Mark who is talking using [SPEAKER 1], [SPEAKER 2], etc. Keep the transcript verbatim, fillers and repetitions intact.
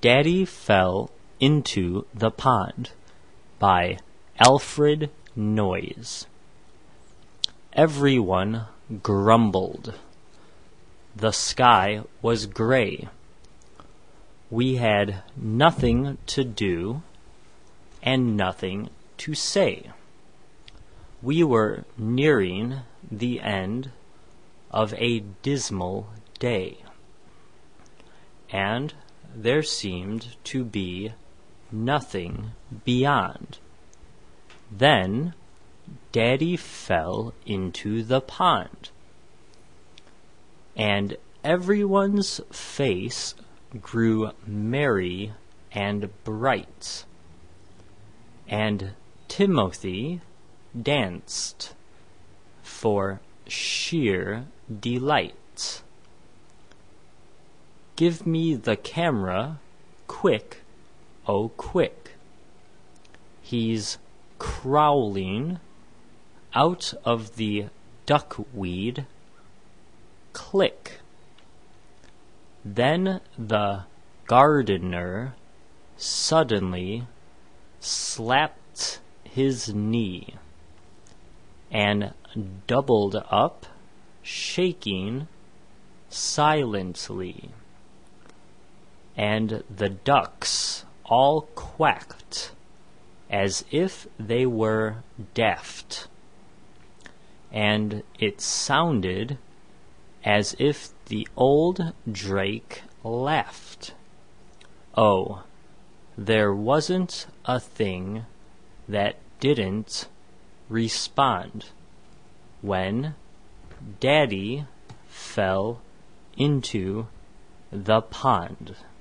[SPEAKER 1] Daddy Fell into the Pond by Alfred Noyes. Everyone grumbled. The sky was gray. We had nothing to do and nothing to say. We were nearing the end of a dismal day, and there seemed to be nothing beyond. Then Daddy fell into the pond, and everyone's face grew merry and bright, and Timothy danced for sheer delight. Give me the camera, quick, oh quick. He's crawling out of the duckweed. Click. Then the gardener suddenly slapped his knee and doubled up, shaking silently. And the ducks all quacked as if they were deaf, and it sounded as if the old drake laughed. Oh, there wasn't a thing that didn't respond when Daddy fell into the pond.